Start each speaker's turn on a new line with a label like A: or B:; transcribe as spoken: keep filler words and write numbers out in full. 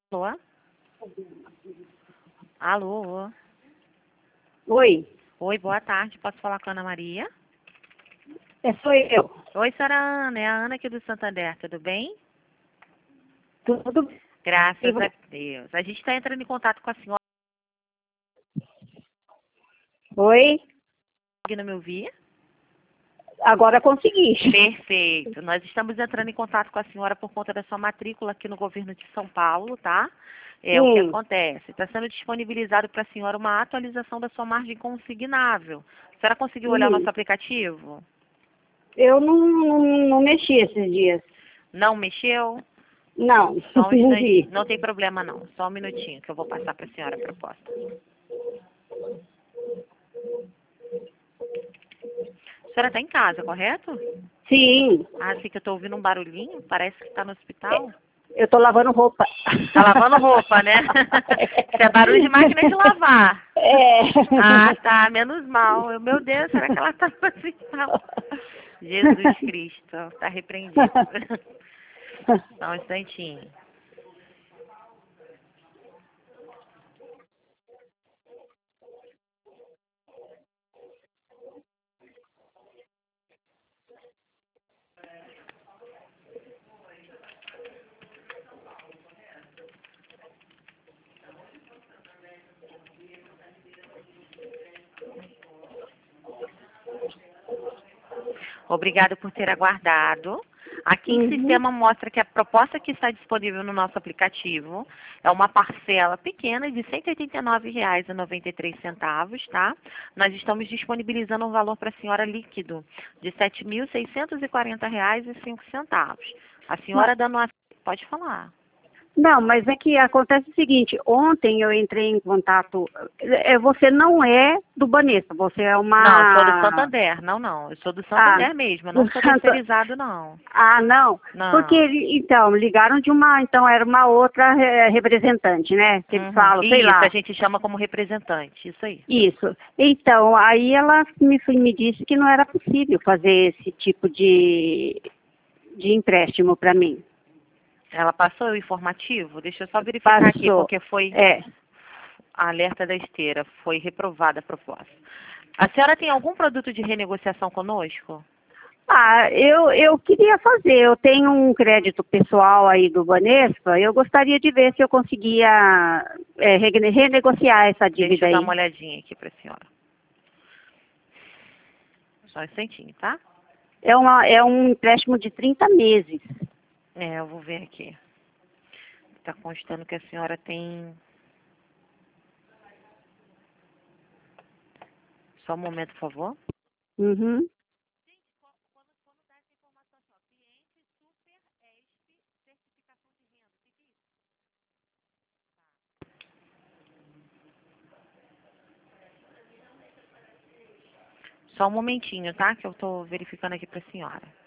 A: Alô? Alô?
B: Oi,
A: Oi, boa tarde. Posso falar com a Ana Maria?
B: é, sou eu.
A: Oi, senhora Ana. É a Ana aqui do Santander. Tudo bem?
B: Tudo bem?
A: Graças a Deus. A gente está entrando em contato com a senhora.
B: Oi,
A: Conseguindo me ouvir?
B: agora consegui.
A: Perfeito. Nós estamos entrando em contato com a senhora por conta da sua matrícula aqui no governo de São Paulo, tá? É o que
B: Hum,
A: acontece. Está sendo disponibilizado para a senhora uma atualização da sua margem consignável. A senhora conseguiu olhar o
B: hum.
A: nosso aplicativo?
B: Eu não, não, não mexi esses dias.
A: Não mexeu?
B: Não,
A: Só um
B: não
A: instantinho.
B: vi.
A: Não tem problema, não. Só um minutinho que eu vou passar para a senhora a proposta. A senhora está em casa, correto?
B: Sim,
A: Ah, sim, que eu estou ouvindo um barulhinho. Parece que está no hospital.
B: eu tô lavando roupa.
A: Tá lavando roupa, né? Isso é barulho de máquina de lavar.
B: É.
A: Ah, tá. Menos mal. Eu, meu Deus, será que ela tá no hospital? Jesus Cristo. Tá repreendido. Só um instantinho. Obrigada por ter aguardado. Aqui em
B: Uhum.
A: sistema mostra que a proposta que está disponível no nosso aplicativo é uma parcela pequena de cento e oitenta e nove reais e noventa e três centavos, tá? Nós estamos disponibilizando um valor para a senhora líquido de sete mil seiscentos e quarenta reais e cinco centavos. A senhora dando uma... Pode falar.
B: Não, mas é que acontece o seguinte, ontem eu entrei em contato, é, você não é do Banespa, você é
A: Não, eu sou do
B: uma...
A: Santander. Não, não. Eu sou do
B: Ah,
A: Santander mesmo. Eu
B: do
A: não sou
B: Santo...
A: terceirizado, não.
B: Ah, não, porque,
A: Não.
B: ele- então, ligaram de uma, então era uma outra eh, representante, né, que eles
A: Uhum.
B: falam, sei
A: Isso, a
B: lá,
A: gente chama como representante. Isso aí.
B: isso. Então, aí ela me, me disse que não era possível fazer esse tipo de, de empréstimo para mim.
A: Ela passou o informativo? Deixa eu só verificar aqui,
B: Passou,
A: porque foi
B: é.
A: a alerta da esteira. Foi reprovada a proposta. A senhora tem algum produto de renegociação conosco?
B: Ah, eu, eu queria fazer, eu tenho um crédito pessoal aí do Banespa, eu gostaria de ver se eu conseguia é, rene- renegociar essa
A: Deixa
B: dívida
A: eu dar uma
B: aí.
A: olhadinha aqui para a senhora. Só um instantinho, tá?
B: É, uma, é um empréstimo de trinta meses.
A: É, eu vou ver aqui. Está constando que a senhora tem... Só um momento, por favor.
B: Uhum.
A: Só um momentinho, tá? Que eu estou verificando aqui para a senhora.